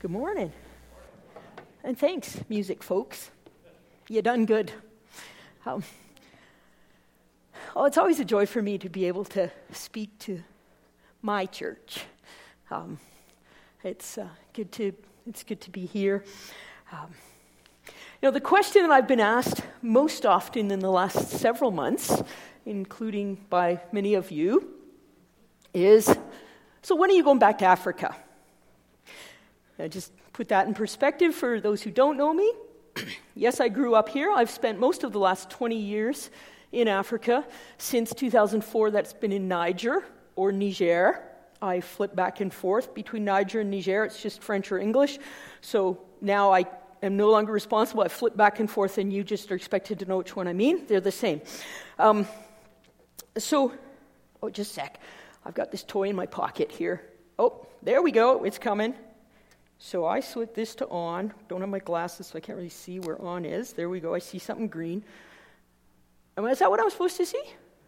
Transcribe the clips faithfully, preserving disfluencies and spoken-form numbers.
Good morning. And thanks, music folks. You done good. Um, oh, it's always a joy for me to be able to speak to my church. Um, it's uh, good to it's good to be here. Um, you know, the question that I've been asked most often in the last several months, including by many of you, is, so when are you going back to Africa? I just put that in perspective for those who don't know me. Yes, I grew up here. I've spent most of the last twenty years in Africa. Since two thousand four, that's been in Niger or Niger. I flip back and forth between Niger and Niger. It's just French or English. So now I am no longer responsible. I flip back and forth, and you just are expected to know which one I mean. They're the same. Um, so, oh, just a sec. I've got this toy in my pocket here. Oh, there we go. It's coming. So I slid this to on. Don't have my glasses, so I can't really see where on is. There we go. I see something green. And is that what I was supposed to see?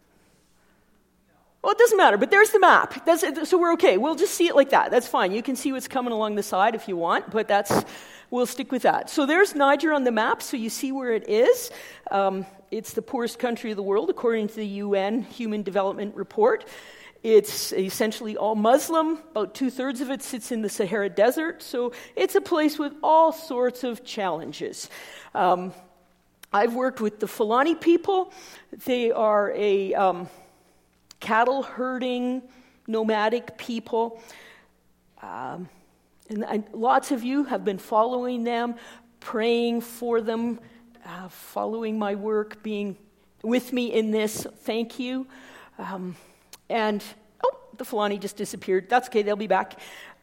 Well, it doesn't matter, but there's the map. That's, so we're okay. We'll just see it like that. That's fine. You can see what's coming along the side if you want, but that's we'll stick with that. So there's Niger on the map, so you see where it is. Um, it's the poorest country of the world, according to the U N Human Development Report. It's essentially all Muslim. About two-thirds of it sits in the Sahara Desert, so it's a place with all sorts of challenges. Um, I've worked with the Fulani people. They are a um, cattle-herding, nomadic people. Um, and I, lots of you have been following them, praying for them, uh, following my work, being with me in this. Thank you. Um, And, oh, the Fulani just disappeared. That's okay, they'll be back.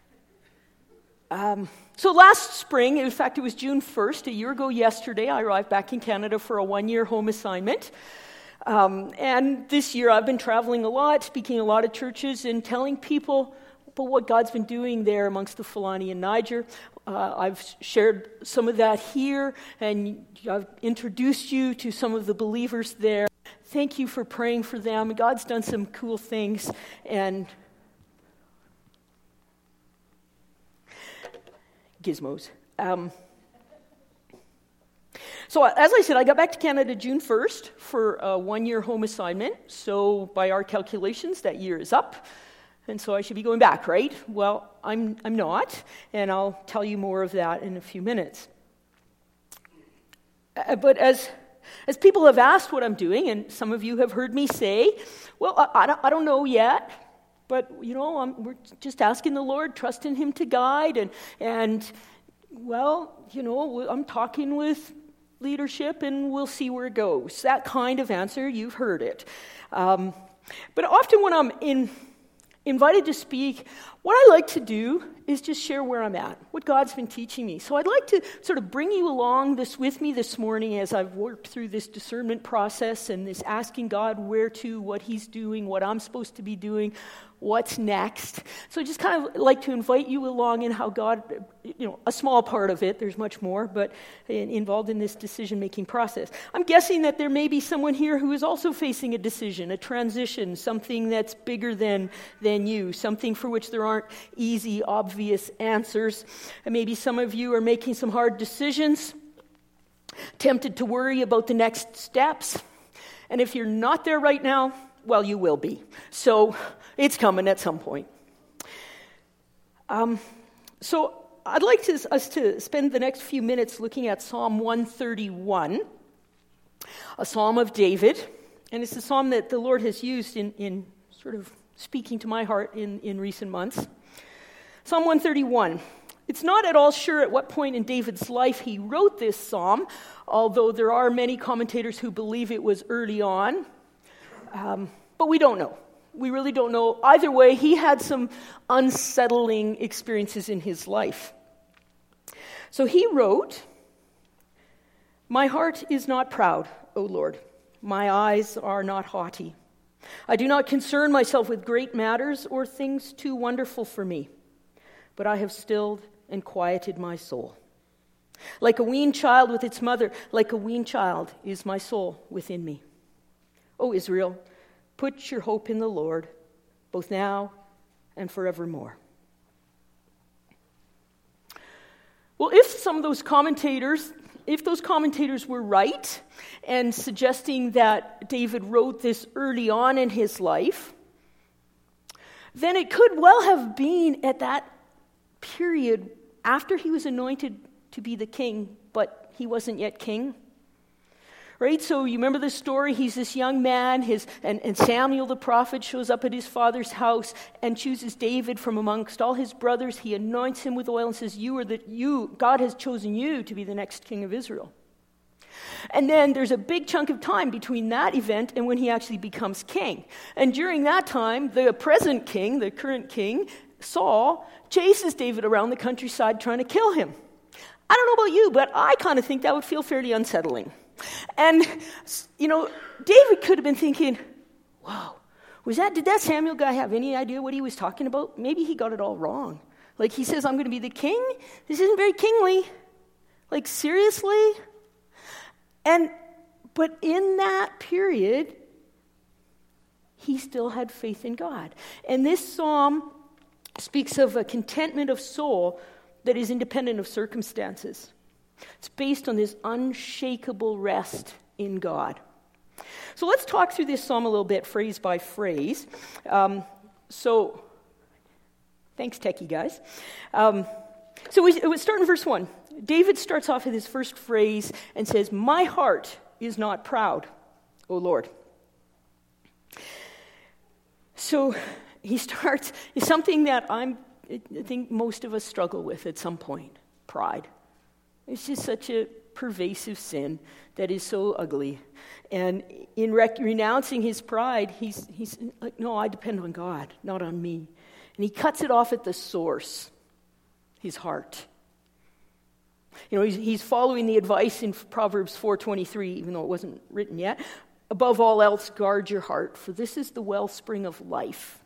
Um, so last spring, in fact, it was June first, a year ago yesterday, I arrived back in Canada for a one-year home assignment. Um, and this year I've been traveling a lot, speaking in a lot of churches, and telling people about what God's been doing there amongst the Fulani in Niger. Uh, I've shared some of that here, and I've introduced you to some of the believers there. Thank you for praying for them. God's done some cool things. And gizmos. Um, so as I said, I got back to Canada June first for a one-year home assignment. So by our calculations, that year is up. And so I should be going back, right? Well, I'm I'm not. And I'll tell you more of that in a few minutes. Uh, but as... As people have asked what I'm doing, and some of you have heard me say, well, I, I, don't, I don't know yet, but, you know, I'm, we're just asking the Lord, trusting Him to guide, and, and, well, you know, I'm talking with leadership, and we'll see where it goes. That kind of answer, you've heard it. Um, but often when I'm in, invited to speak, what I like to do is just share where I'm at, what God's been teaching me. So I'd like to sort of bring you along this with me this morning as I've worked through this discernment process and this asking God where to, what He's doing, what I'm supposed to be doing, what's next. So I just kind of like to invite you along in how God, you know, a small part of it, there's much more, but in, involved in this decision-making process. I'm guessing that there may be someone here who is also facing a decision, a transition, something that's bigger than, than you, something for which there aren't easy, obvious answers. And maybe some of you are making some hard decisions, tempted to worry about the next steps. And if you're not there right now, well, you will be. So it's coming at some point. Um, so I'd like to, us to spend the next few minutes looking at Psalm one thirty-one, a psalm of David. And it's a psalm that the Lord has used in, in sort of speaking to my heart in, in recent months. Psalm one thirty-one. It's not at all sure at what point in David's life he wrote this psalm, although there are many commentators who believe it was early on. Um, but we don't know. We really don't know. Either way, he had some unsettling experiences in his life. So he wrote, "My heart is not proud, O Lord. My eyes are not haughty. I do not concern myself with great matters or things too wonderful for me, but I have stilled and quieted my soul. Like a weaned child with its mother, like a weaned child is my soul within me. O Israel, put your hope in the Lord, both now and forevermore." Well, if some of those commentators, if those commentators were right and suggesting that David wrote this early on in his life, then it could well have been at that period after he was anointed to be the king, but he wasn't yet king. Right? So you remember the story, he's this young man, his and, and Samuel the prophet shows up at his father's house and chooses David from amongst all his brothers. He anoints him with oil and says, you are the, you, God has chosen you to be the next king of Israel. And then there's a big chunk of time between that event and when he actually becomes king. And during that time, the present king, the current king, Saul, chases David around the countryside trying to kill him. I don't know about you, but I kind of think that would feel fairly unsettling. And, you know, David could have been thinking, wow, was that, did that Samuel guy have any idea what he was talking about? Maybe he got it all wrong. Like, he says, I'm going to be the king? This isn't very kingly. Like, seriously? And, but in that period, he still had faith in God. And this psalm speaks of a contentment of soul that is independent of circumstances. It's based on this unshakable rest in God. So let's talk through this psalm a little bit, phrase by phrase. Um, so, thanks, techie guys. Um, so we, we start in verse one. David starts off with his first phrase and says, my heart is not proud, O Lord. So he starts, it's something that I'm, I think most of us struggle with at some point, pride. It's just such a pervasive sin that is so ugly. And in rec- renouncing his pride, he's, he's like, no, I depend on God, not on me. And he cuts it off at the source, his heart. You know, he's, he's following the advice in Proverbs four twenty-three, even though it wasn't written yet. Above all else, guard your heart, for this is the wellspring of life.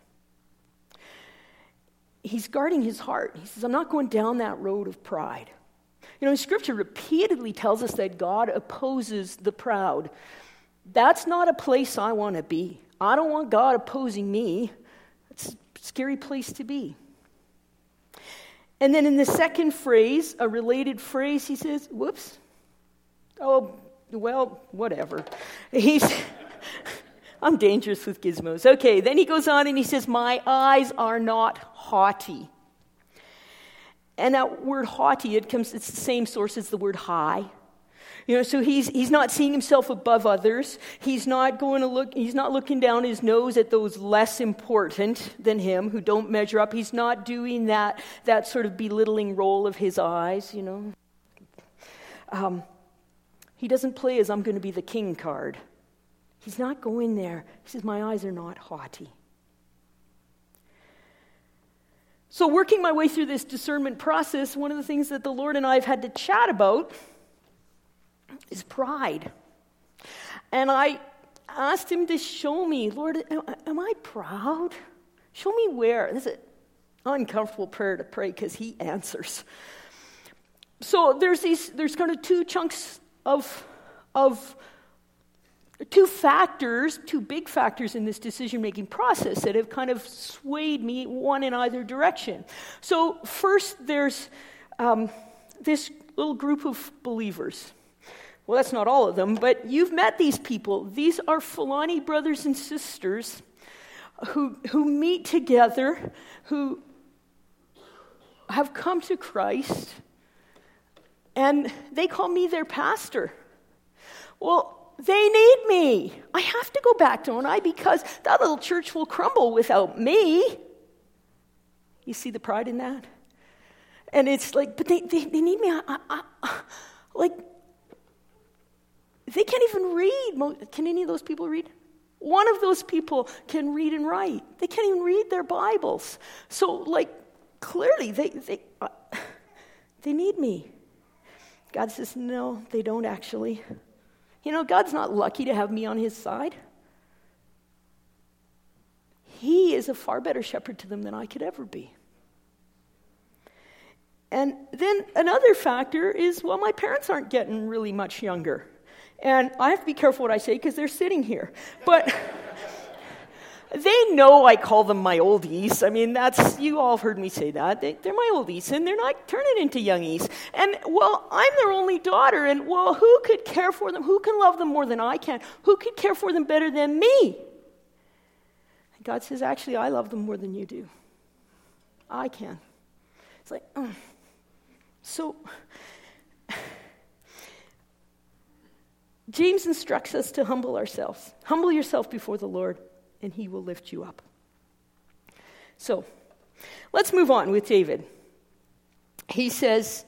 He's guarding his heart. He says, I'm not going down that road of pride. You know, Scripture repeatedly tells us that God opposes the proud. That's not a place I want to be. I don't want God opposing me. It's a scary place to be. And then in the second phrase, a related phrase, he says, whoops. Oh, well, whatever. He's, I'm dangerous with gizmos. Okay, then he goes on and he says, my eyes are not haughty. And that word haughty, it comes, it's the same source as the word high. You know, so he's he's not seeing himself above others. He's not going to look, he's not looking down his nose at those less important than him who don't measure up. He's not doing that, that sort of belittling roll of his eyes, you know. Um, he doesn't play as I'm going to be the king card. He's not going there. He says, my eyes are not haughty. So working my way through this discernment process, one of the things that the Lord and I have had to chat about is pride. And I asked him to show me, Lord, am I proud? Show me where. This is an uncomfortable prayer to pray because he answers. So there's these, there's kind of two chunks of, of two factors, two big factors in this decision-making process that have kind of swayed me one in either direction. So first, there's um, this little group of believers. Well, that's not all of them, but you've met these people. These are Fulani brothers and sisters who who meet together, who have come to Christ, and they call me their pastor. Well, they need me. I have to go back, don't I? Because that little church will crumble without me. You see the pride in that? And it's like, but they, they, they need me. I, I, I, like, they can't even read. Can any of those people read? One of those people can read and write. They can't even read their Bibles. So, like, clearly, they they uh, they need me. God says, no, they don't actually. You know, God's not lucky to have me on his side. He is a far better shepherd to them than I could ever be. And then another factor is, well, my parents aren't getting really much younger. And I have to be careful what I say because they're sitting here. But they know I call them my oldies. I mean, that's, you all have heard me say that. They, they're my oldies, and they're not turning into youngies. And, well, I'm their only daughter, and, well, who could care for them? Who can love them more than I can? Who could care for them better than me? And God says, actually, I love them more than you do. I can. It's like, oh. So... James instructs us to humble ourselves. Humble yourself before the Lord, and he will lift you up. So, let's move on with David. He says,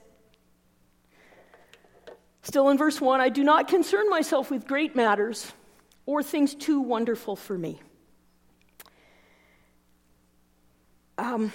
still in verse one, I do not concern myself with great matters or things too wonderful for me. Um,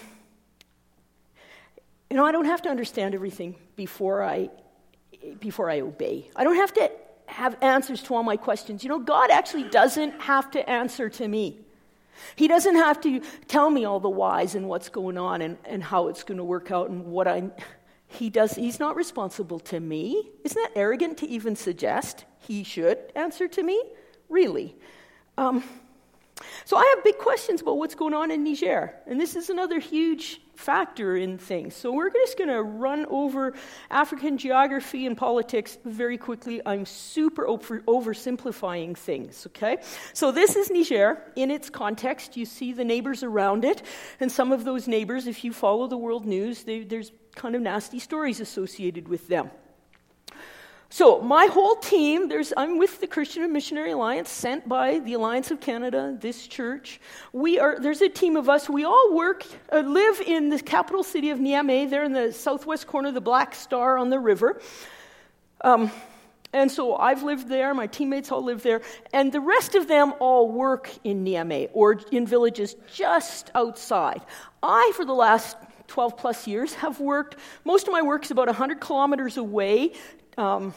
you know, I don't have to understand everything before I before I obey. I don't have to have answers to all my questions. You know, God actually doesn't have to answer to me. He doesn't have to tell me all the whys and what's going on and, and how it's going to work out and what I... He does. He's not responsible to me. Isn't that arrogant to even suggest he should answer to me? Really? Um, so I have big questions about what's going on in Niger. And this is another huge factor in things. So we're just going to run over African geography and politics very quickly. I'm super over, oversimplifying things, okay? So this is Niger in its context. You see the neighbors around it. And some of those neighbors, if you follow the world news, they, there's kind of nasty stories associated with them. So my whole team, there's I'm with the Christian and Missionary Alliance, sent by the Alliance of Canada, this church. We are there's a team of us. We all work, uh, live in the capital city of Niamey. They're in the southwest corner of the Black Star on the river. Um, and so I've lived there. My teammates all live there, and the rest of them all work in Niamey or in villages just outside. I, for the last twelve plus years, have worked. Most of my work is about one hundred kilometers away. Um,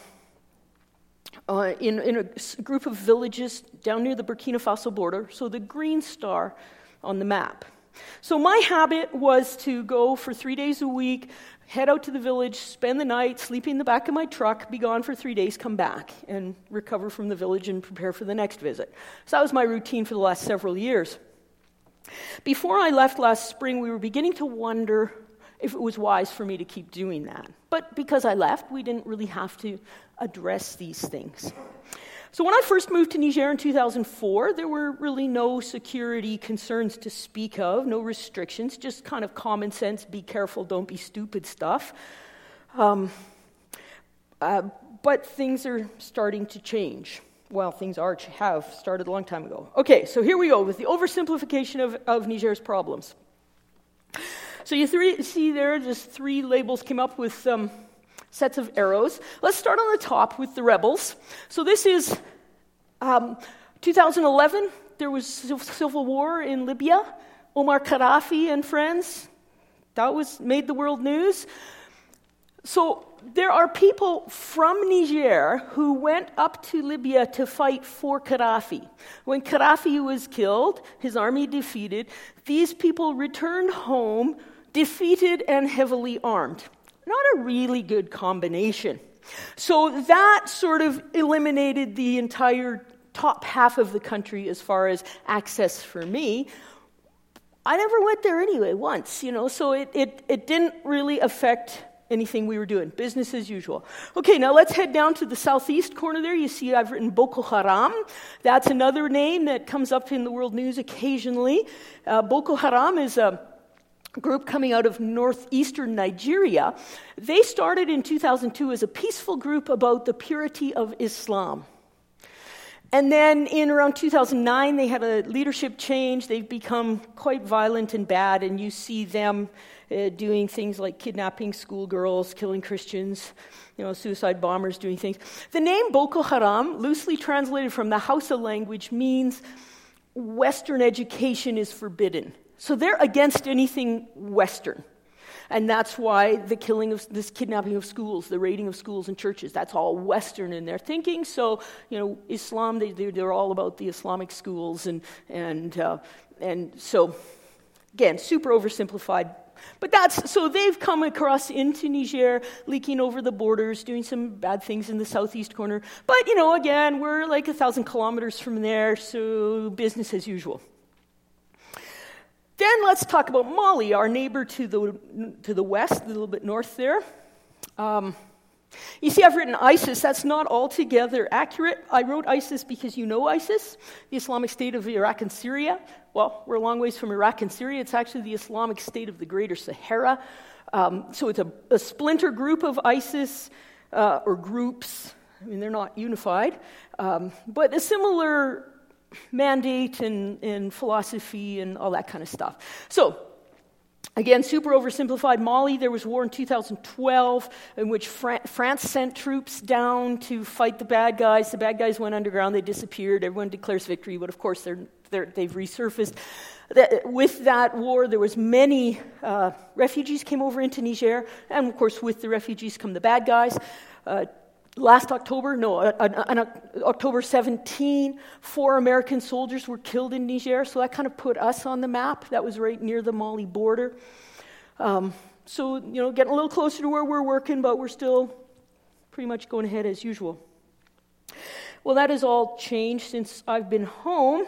uh, in, in a group of villages down near the Burkina Faso border, so the green star on the map. So my habit was to go for three days a week, head out to the village, spend the night, sleep in the back of my truck, be gone for three days, come back, and recover from the village and prepare for the next visit. So that was my routine for the last several years. Before I left last spring, we were beginning to wonder if it was wise for me to keep doing that. But because I left, we didn't really have to address these things. So when I first moved to Niger in two thousand four, there were really no security concerns to speak of, no restrictions, just kind of common sense, be careful, don't be stupid stuff. Um, uh, but things are starting to change. Well, things are have started a long time ago. Okay, so here we go with the oversimplification of, of Niger's problems. So you three, see there, just three labels came up with um, sets of arrows. Let's start on the top with the rebels. So this is um, two thousand eleven. There was civil war in Libya. Omar Gaddafi and friends. That was made the world news. So there are people from Niger who went up to Libya to fight for Gaddafi. When Gaddafi was killed, his army defeated, these people returned home defeated and heavily armed. Not a really good combination. So that sort of eliminated the entire top half of the country as far as access for me. I never went there anyway, once, you know, so it, it, it didn't really affect anything we were doing. Business as usual. Okay, now let's head down to the southeast corner there. You see I've written Boko Haram. That's another name that comes up in the world news occasionally. Uh, Boko Haram is a group coming out of northeastern Nigeria. They started in two thousand two as a peaceful group about the purity of Islam. And then in around two thousand nine, they had a leadership change. They've become quite violent and bad, and you see them uh, doing things like kidnapping schoolgirls, killing Christians, you know, suicide bombers, doing things. The name Boko Haram, loosely translated from the Hausa language, means Western education is forbidden. So they're against anything Western. And that's why the killing of this kidnapping of schools, the raiding of schools and churches, that's all Western in their thinking. So, you know, Islam, they, they're all about the Islamic schools. And and uh, and so, again, super oversimplified. But that's, so they've come across into Niger, leaking over the borders, doing some bad things in the southeast corner. But, you know, again, we're like a thousand kilometers from there, so business as usual. Then let's talk about Mali, our neighbor to the to the west, a little bit north there. Um, you see, I've written ISIS. That's not altogether accurate. I wrote ISIS because you know ISIS, the Islamic State of Iraq and Syria. Well, we're a long ways from Iraq and Syria. It's actually the Islamic State of the Greater Sahara. Um, so it's a, a splinter group of ISIS, uh, or groups. I mean, they're not unified, um, but a similar mandate and, and philosophy and all that kind of stuff. So, again, super oversimplified. Mali, there was war in two thousand twelve in which Fran- France sent troops down to fight the bad guys. The bad guys went underground. They disappeared. Everyone declares victory, but of course they're, they're, they've resurfaced. That, with that war, there was many uh, refugees came over into Niger, and of course with the refugees come the bad guys. Uh, Last October, no, on October seventeenth, four American soldiers were killed in Niger, so that kind of put us on the map. That was right near the Mali border. Um, so, you know, getting a little closer to where we're working, but we're still pretty much going ahead as usual. Well, that has all changed since I've been home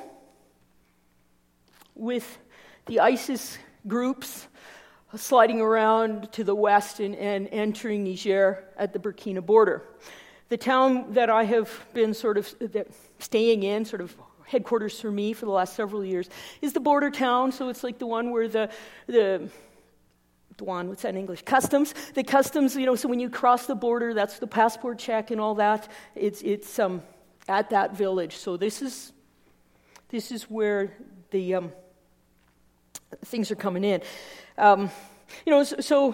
with the ISIS groups sliding around to the west and, and entering Niger at the Burkina border. The town that I have been sort of staying in, sort of headquarters for me for the last several years, is the border town. So it's like the one where the the Douane, what's that in English? Customs. The customs, you know. So when you cross the border, that's the passport check and all that. It's it's um at that village. So this is this is where the um, things are coming in. Um, you know, so, so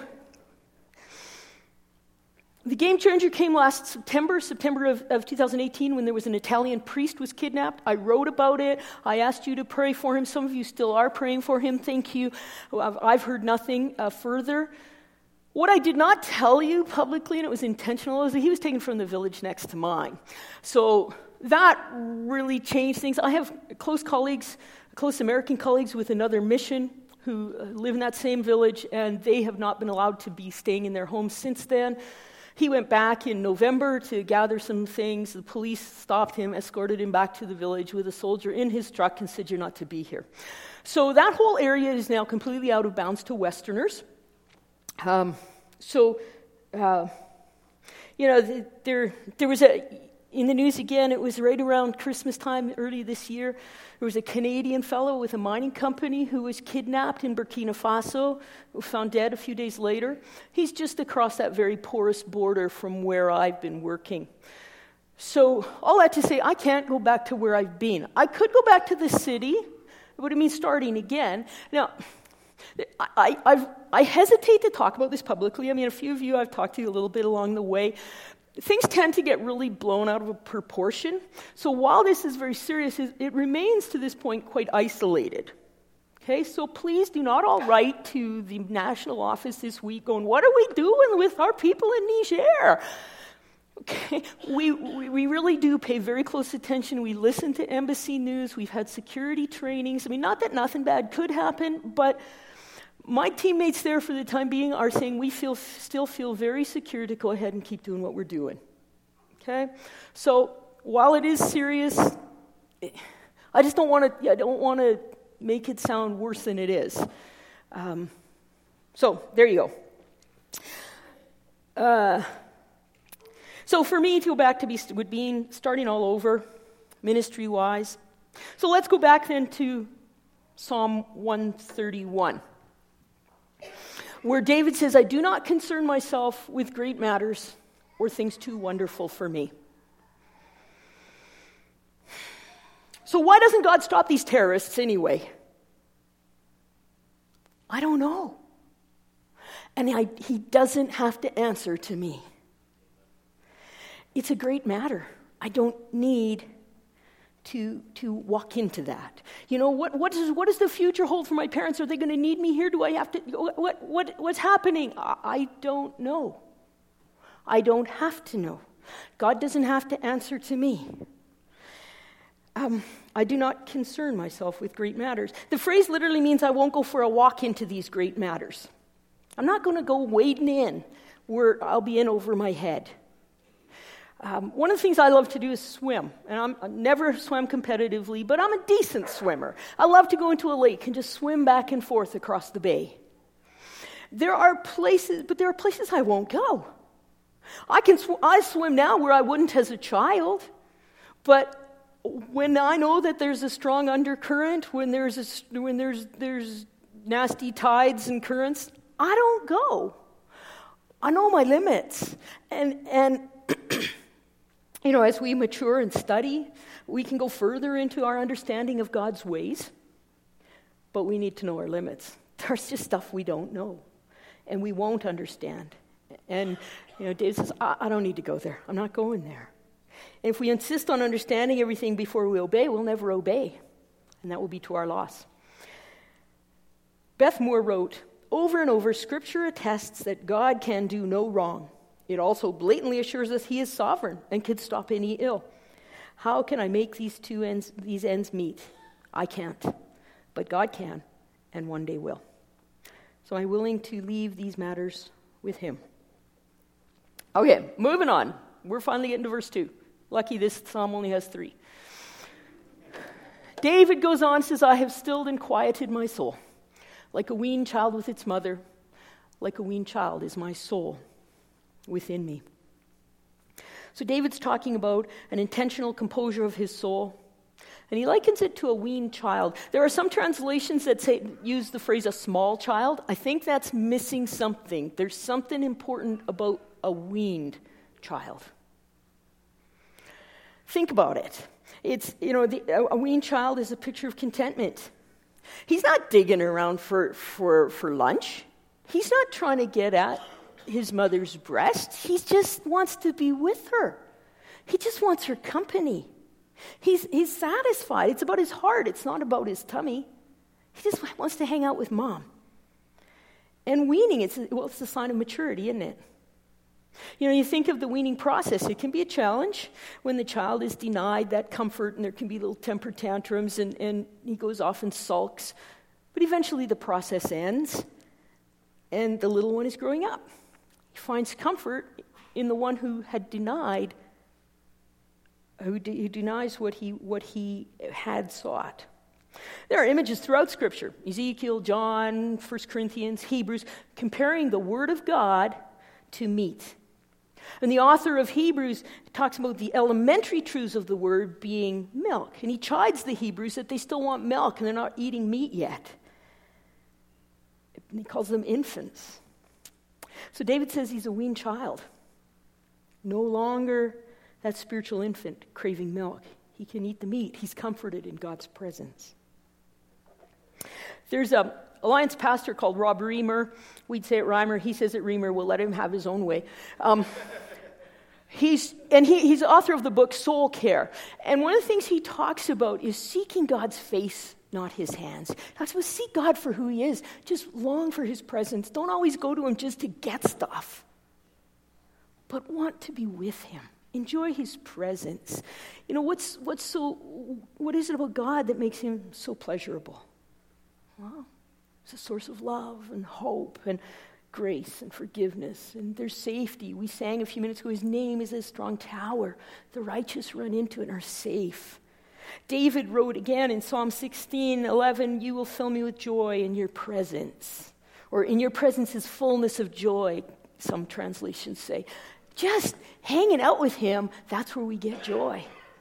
the game changer came last September, September of, of two thousand eighteen, when there was an Italian priest was kidnapped. I wrote about it. I asked you to pray for him. Some of you still are praying for him. Thank you. I've, I've heard nothing uh, further. What I did not tell you publicly, and it was intentional, is that he was taken from the village next to mine. So that really changed things. I have close colleagues, close American colleagues with another mission who live in that same village, and they have not been allowed to be staying in their homes since then. He went back in November to gather some things. The police stopped him, escorted him back to the village with a soldier in his truck and said, "You're not to be here." So that whole area is now completely out of bounds to Westerners. Um, so, uh, you know, there there was a, in the news again, it was right around Christmas time early this year, there was a Canadian fellow with a mining company who was kidnapped in Burkina Faso, who found dead a few days later. He's just across that very porous border from where I've been working. So all that to say, I can't go back to where I've been. I could go back to the city, but it means starting again. Now, I, I've, I hesitate to talk about this publicly. I mean, a few of you I've talked to a little bit along the way. Things tend to get really blown out of proportion. So while this is very serious, it remains to this point quite isolated. Okay, so please do not all write to the national office this week going, "What are we doing with our people in Niger?" Okay, we, we we really do pay very close attention. We listen to embassy news. We've had security trainings. I mean, not that nothing bad could happen, but my teammates there for the time being are saying we feel still feel very secure to go ahead and keep doing what we're doing. Okay? So while it is serious, I just don't want to I don't want to make it sound worse than it is. Um, so there you go. Uh, so for me to go back to be would mean starting all over, ministry-wise. So let's go back then to Psalm one thirty-one. Where David says, "I do not concern myself with great matters or things too wonderful for me." So why doesn't God stop these terrorists anyway? I don't know. And I, he doesn't have to answer to me. It's a great matter. I don't need to to walk into that. You know, what what does what does the future hold for my parents? Are they going to need me here? Do I have to what what what's happening? I, I don't know. I don't have to know. God doesn't have to answer to me. Um, I do not concern myself with great matters. The phrase literally means I won't go for a walk into these great matters. I'm not going to go wading in where I'll be in over my head. Um, one of the things I love to do is swim. And I'm, I never swam competitively, but I'm a decent swimmer. I love to go into a lake and just swim back and forth across the bay. There are places, but there are places I won't go. I can sw- I swim now where I wouldn't as a child, but when I know that there's a strong undercurrent, when there's a, when there's there's nasty tides and currents, I don't go. I know my limits, and and you know, as we mature and study, we can go further into our understanding of God's ways, but we need to know our limits. There's just stuff we don't know, and we won't understand. And you know, Dave says, I, I don't need to go there. I'm not going there. And if we insist on understanding everything before we obey, we'll never obey. And that will be to our loss. Beth Moore wrote, over and over, Scripture attests that God can do no wrong. It also blatantly assures us he is sovereign and can stop any ill. How can I make these two ends, these ends meet? I can't, but God can, and one day will. So I'm willing to leave these matters with him. Okay, moving on. We're finally getting to verse two. Lucky this psalm only has three. David goes on, says, I have stilled and quieted my soul. Like a weaned child with its mother, like a weaned child is my soul within me. So David's talking about an intentional composure of his soul, and he likens it to a weaned child. There are some translations that say use the phrase a small child. I think that's missing something. There's something important about a weaned child. Think about it. It's, you know, the, a weaned child is a picture of contentment. He's not digging around for, for, for lunch. He's not trying to get at his mother's breast. He just wants to be with her. He just wants her company. He's, he's satisfied. It's about his heart. It's not about his tummy. He just wants to hang out with mom. And weaning, it's, well, it's a sign of maturity, isn't it? You know, you think of the weaning process. It can be a challenge when the child is denied that comfort, and there can be little temper tantrums, and, and he goes off and sulks. But eventually the process ends, and the little one is growing up. He finds comfort in the one who had denied, who, de- who denies what he what he had sought. There are images throughout Scripture, Ezekiel, John, First Corinthians, Hebrews, comparing the Word of God to meat. And the author of Hebrews talks about the elementary truths of the word being milk. And he chides the Hebrews that they still want milk and they're not eating meat yet. And he calls them infants. So David says he's a weaned child. No longer that spiritual infant craving milk. He can eat the meat. He's comforted in God's presence. There's a Alliance pastor called Rob Reimer. We'd say it Reimer. He says it Reimer. We'll let him have his own way. Um, he's and he, he's the author of the book Soul Care. And one of the things he talks about is seeking God's face, not his hands. He talks about seek God for who he is. Just long for his presence. Don't always go to him just to get stuff, but want to be with him. Enjoy his presence. You know, what's what's so what is it about God that makes him so pleasurable? Well, it's a source of love and hope and grace and forgiveness. And there's safety. We sang a few minutes ago, his name is a strong tower. The righteous run into it and are safe. David wrote again in Psalm sixteen eleven, you will fill me with joy in your presence. Or in your presence is fullness of joy, some translations say. Just hanging out with him, that's where we get joy.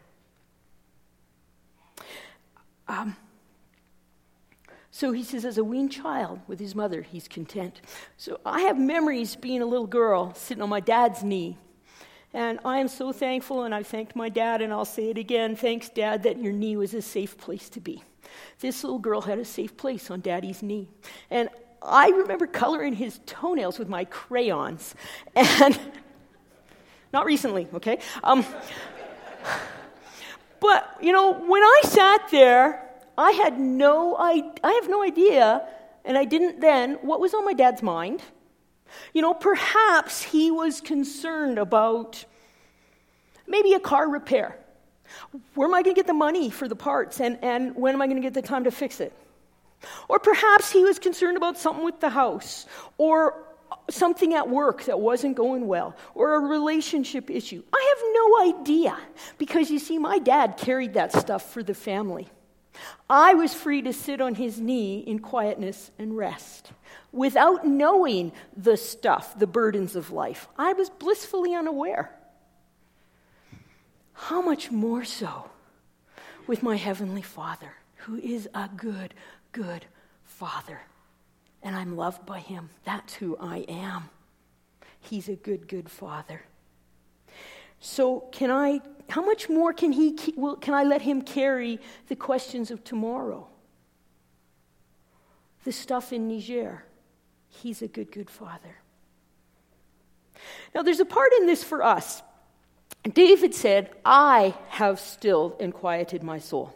Um. So he says, as a weaned child with his mother, he's content. So I have memories being a little girl sitting on my dad's knee. And I am so thankful, and I thanked my dad, and I'll say it again, thanks, Dad, that your knee was a safe place to be. This little girl had a safe place on Daddy's knee. And I remember coloring his toenails with my crayons. And not recently, okay? Um, but, you know, when I sat there, I had no, I, I have no idea, and I didn't then, what was on my dad's mind. You know, perhaps he was concerned about maybe a car repair. Where am I going to get the money for the parts, and, and when am I going to get the time to fix it? Or perhaps he was concerned about something with the house, or something at work that wasn't going well, or a relationship issue. I have no idea, because you see, my dad carried that stuff for the family. I was free to sit on his knee in quietness and rest, without knowing the stuff, the burdens of life. I was blissfully unaware. How much more so with my Heavenly Father, who is a good, good Father. And I'm loved by him. That's who I am. He's a good, good Father. So can I, how much more can he, will, can I let him carry the questions of tomorrow? The stuff in Niger. He's a good, good Father. Now there's a part in this for us. David said, I have stilled and quieted my soul.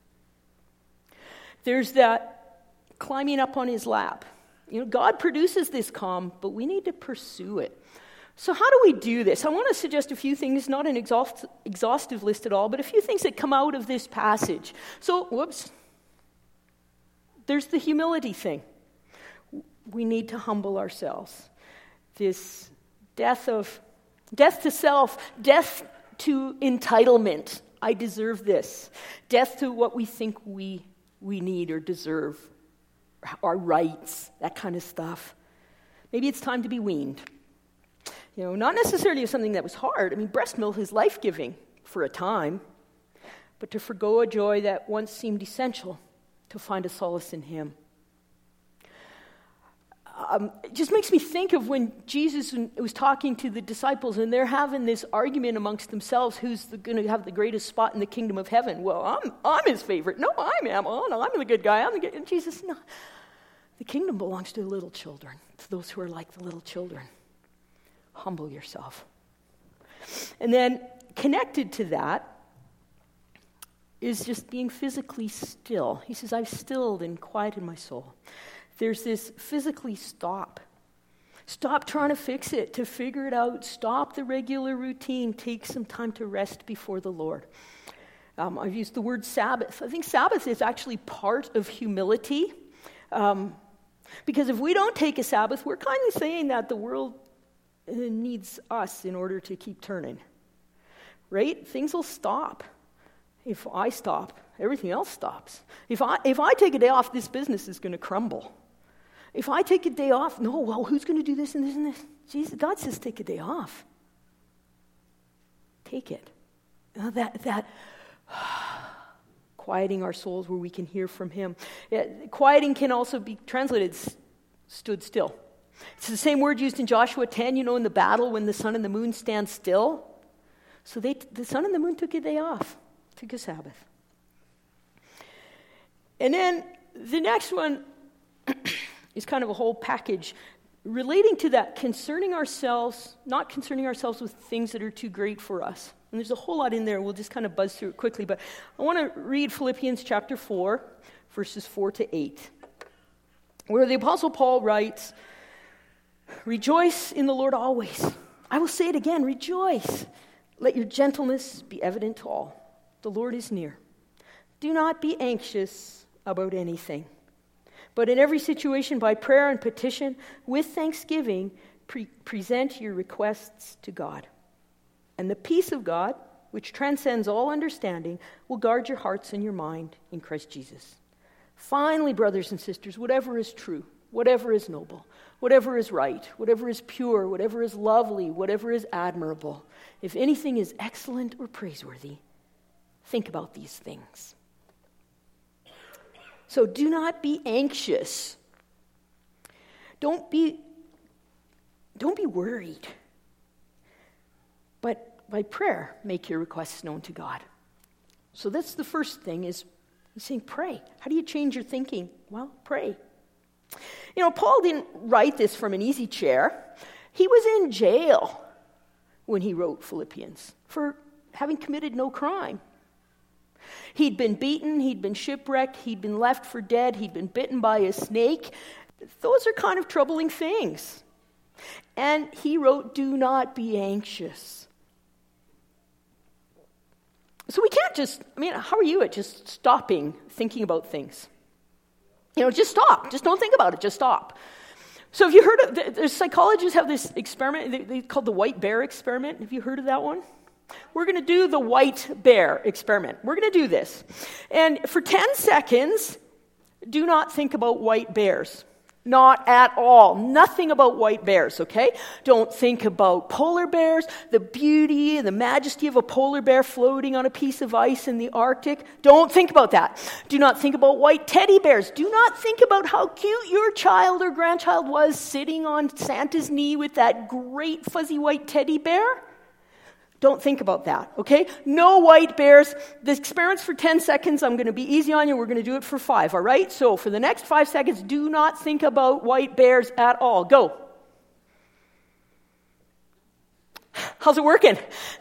There's that climbing up on his lap. You know, God produces this calm, but we need to pursue it. So how do we do this? I want to suggest a few things, not an exhaust, exhaustive list at all, but a few things that come out of this passage. So, whoops. There's the humility thing. We need to humble ourselves. This death of, death to self, death to entitlement. I deserve this. Death to what we think we, we need or deserve. Our rights, that kind of stuff. Maybe it's time to be weaned. You know, not necessarily something that was hard. I mean, breast milk is life-giving for a time, but to forgo a joy that once seemed essential, to find a solace in him. Um, it just makes me think of when Jesus was talking to the disciples and they're having this argument amongst themselves, who's going to have the greatest spot in the kingdom of heaven. Well, I'm I'm his favorite. No, I'm am. Oh, no, I'm the good guy. I'm the good. And Jesus, no. The kingdom belongs to the little children, to those who are like the little children. Humble yourself. And then connected to that is just being physically still. He says, I've stilled and quieted my soul. There's this physically stop. Stop trying to fix it, to figure it out. Stop the regular routine. Take some time to rest before the Lord. Um, I've used the word Sabbath. I think Sabbath is actually part of humility. Um, because if we don't take a Sabbath, we're kind of saying that the world needs us in order to keep turning. Right? Things will stop. If I stop, everything else stops. If I if I take a day off, this business is going to crumble. If I take a day off, no, well, who's going to do this and this and this? Jesus, God says take a day off. Take it. Uh, that that quieting our souls where we can hear from him. Yeah, quieting can also be translated stood still. It's the same word used in Joshua ten, you know, in the battle when the sun and the moon stand still. So they, the sun and the moon took a day off, took a Sabbath. And then the next one is kind of a whole package relating to that, concerning ourselves, not concerning ourselves with things that are too great for us. And there's a whole lot in there. We'll just kind of buzz through it quickly. But I want to read Philippians chapter four, verses four to eight, where the Apostle Paul writes, rejoice in the Lord always. I will say it again, rejoice. Let your gentleness be evident to all. The Lord is near. Do not be anxious about anything, but in every situation by prayer and petition, with thanksgiving, pre- present your requests to God. And the peace of God, which transcends all understanding, will guard your hearts and your mind in Christ Jesus. Finally, brothers and sisters, whatever is true, whatever is noble, whatever is right, whatever is pure, whatever is lovely, whatever is admirable, if anything is excellent or praiseworthy, think about these things. So do not be anxious. Don't be, don't be worried. But by prayer, make your requests known to God. So that's the first thing, is he's saying pray. How do you change your thinking? Well, pray. You know, Paul didn't write this from an easy chair. He was in jail when he wrote Philippians for having committed no crime. He'd been beaten, he'd been shipwrecked, he'd been left for dead, he'd been bitten by a snake. Those are kind of troubling things. And he wrote, do not be anxious. So we can't just, I mean, how are you at just stopping thinking about things? You know, just stop. Just don't think about it. Just stop. So have you heard of, the, the psychologists have this experiment, they, they called the white bear experiment. Have you heard of that one? we're going to do the white bear experiment. We're going to do this. And for ten seconds, do not think about white bears. Not at all. Nothing about white bears, okay? Don't think about polar bears, the beauty and the majesty of a polar bear floating on a piece of ice in the Arctic. Don't think about that. Do not think about white teddy bears. Do not think about how cute your child or grandchild was sitting on Santa's knee with that great fuzzy white teddy bear. Don't think about that, okay? No white bears. The experiment's for ten seconds. I'm going to be easy on you. We're going to do it for five, all right? So for the next five seconds, do not think about white bears at all. Go. How's it working?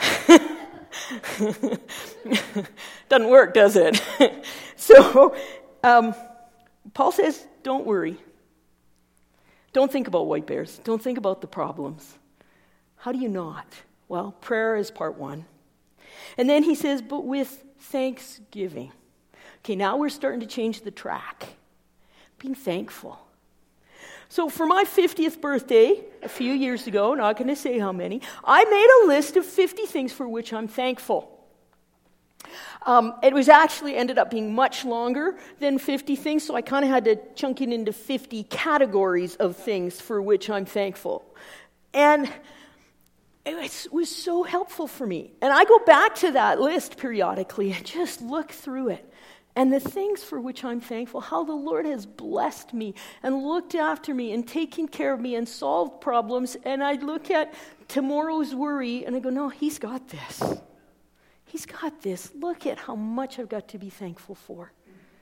Doesn't work, does it? So um, Paul says, don't worry. Don't think about white bears. Don't think about the problems. How do you not? Well, prayer is part one. And then he says, but with thanksgiving. Okay, now we're starting to change the track. Being thankful. So for my fiftieth birthday, a few years ago, not going to say how many, I made a list of fifty things for which I'm thankful. Um, it was actually ended up being much longer than fifty things, so I kind of had to chunk it into fifty categories of things for which I'm thankful. And it was so helpful for me. And I go back to that list periodically and just look through it. And the things for which I'm thankful, how the Lord has blessed me and looked after me and taken care of me and solved problems. And I look at tomorrow's worry and I go, no, he's got this. He's got this. Look at how much I've got to be thankful for.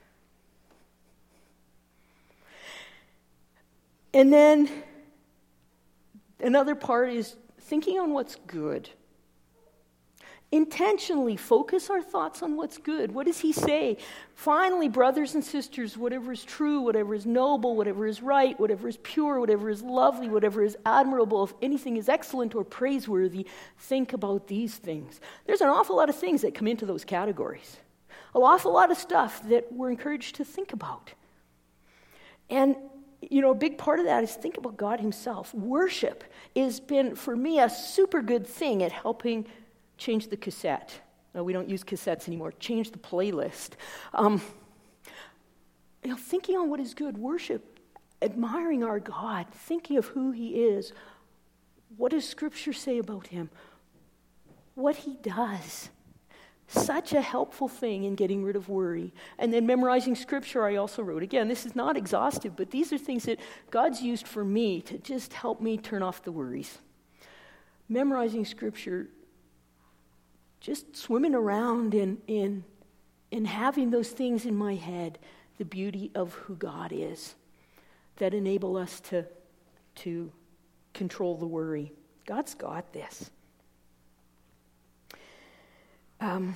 And then another part is thinking on what's good. Intentionally focus our thoughts on what's good. What does he say? Finally, brothers and sisters, whatever is true, whatever is noble, whatever is right, whatever is pure, whatever is lovely, whatever is admirable, if anything is excellent or praiseworthy, think about these things. There's an awful lot of things that come into those categories. An awful lot of stuff that we're encouraged to think about. And you know, a big part of that is think about God himself. Worship has been, for me, a super good thing at helping change the cassette. No, we don't use cassettes anymore. Change the playlist. Um, you know, thinking on what is good. Worship, admiring our God, thinking of who he is. What does Scripture say about him? What he does. Such a helpful thing in getting rid of worry. And then memorizing Scripture, I also wrote. Again, this is not exhaustive, but these are things that God's used for me to just help me turn off the worries. Memorizing Scripture, just swimming around in, in, in having those things in my head, the beauty of who God is, that enable us to, to control the worry. God's got this. Um,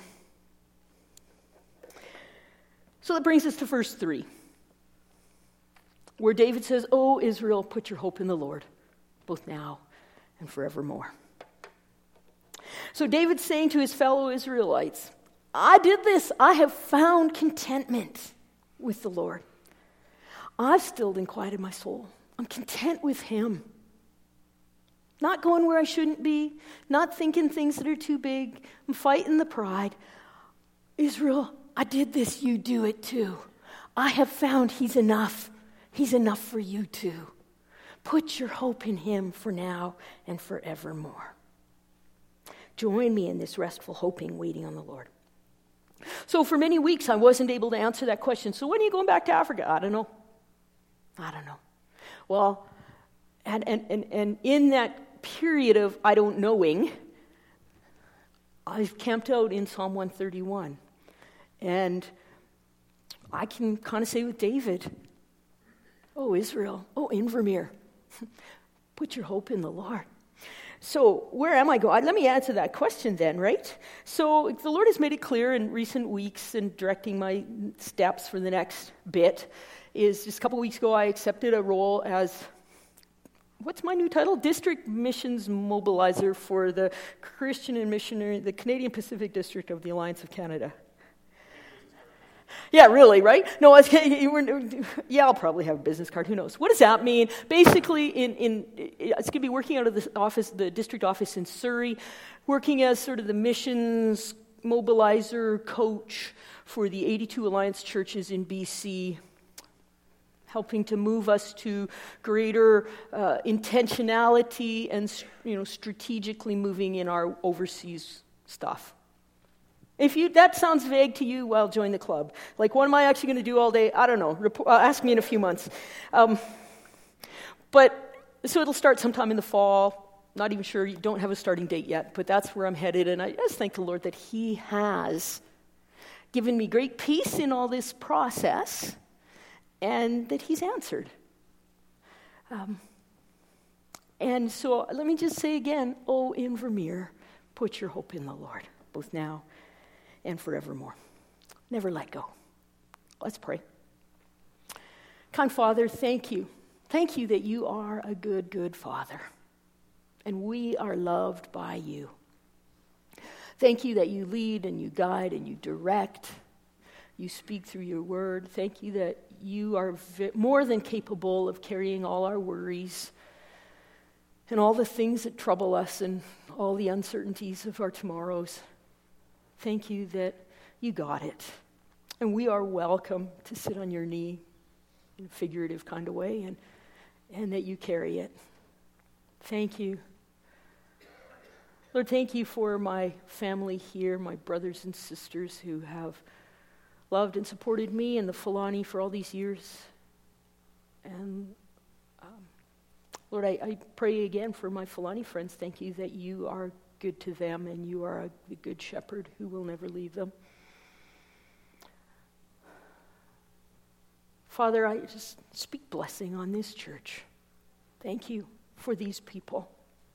so that brings us to verse three, where David says, "O Israel, put your hope in the Lord, both now and forevermore." So David's saying to his fellow Israelites, I did this. I have found contentment with the Lord. I've stilled and quieted my soul. I'm content with him. Not going where I shouldn't be, not thinking things that are too big. I'm fighting the pride. Israel, I did this, you do it too. I have found he's enough. He's enough for you too. Put your hope in him for now and forevermore. Join me in this restful hoping, waiting on the Lord. So for many weeks, I wasn't able to answer that question. So when are you going back to Africa? I don't know. I don't know. Well, and and and, and in that period of I don't knowing, I've camped out in Psalm one thirty-one. And I can kind of say with David, oh, Israel, oh, Invermere, put your hope in the Lord. So where am I going? Let me answer that question then, right? So the Lord has made it clear in recent weeks and directing my steps for the next bit is just a couple weeks ago I accepted a role as, what's my new title? District Missions Mobilizer for the Christian and Missionary, the Canadian Pacific District of the Alliance of Canada. Yeah, really, right? No, you were, yeah, I'll probably have a business card. Who knows? What does that mean? Basically, in, in it's going to be working out of the office, the district office in Surrey, working as sort of the missions mobilizer coach for the eighty-two Alliance churches in B C, helping to move us to greater uh, intentionality and, you know, strategically moving in our overseas stuff. If you that sounds vague to you, well, join the club. Like, what am I actually going to do all day? I don't know. Report, uh, ask me in a few months. Um, but, so it'll start sometime in the fall. Not even sure. You don't have a starting date yet, but that's where I'm headed. And I just thank the Lord that He has given me great peace in all this process and that He's answered. Um, and so let me just say again, oh, Invermere, put your hope in the Lord, both now and forevermore. Never let go. Let's pray. Kind Father, thank you. Thank you that you are a good, good Father. And we are loved by you. Thank you that you lead and you guide and you direct. You speak through your word. Thank you that you are vi- more than capable of carrying all our worries and all the things that trouble us and all the uncertainties of our tomorrows. Thank you that you got it. And we are welcome to sit on your knee in a figurative kind of way, and, and that you carry it. Thank you. Lord, thank you for my family here, my brothers and sisters who have loved and supported me and the Fulani for all these years. And um, Lord, I, I pray again for my Fulani friends. Thank you that you are good to them and you are a, the good shepherd who will never leave them. Father, I just speak blessing on this church. Thank you for these people.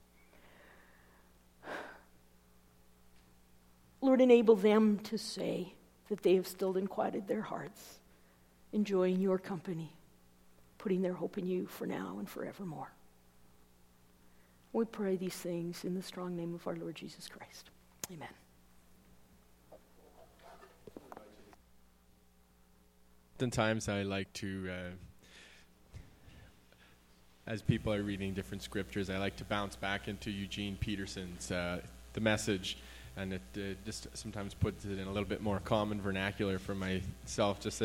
Lord, enable them to say that they have stilled and quieted their hearts, enjoying your company, putting their hope in you for now and forevermore. We pray these things in the strong name of our Lord Jesus Christ. Amen. Oftentimes I like to, uh, as people are reading different scriptures, I like to bounce back into Eugene Peterson's uh, The Message, and it uh, just sometimes puts it in a little bit more common vernacular for myself, just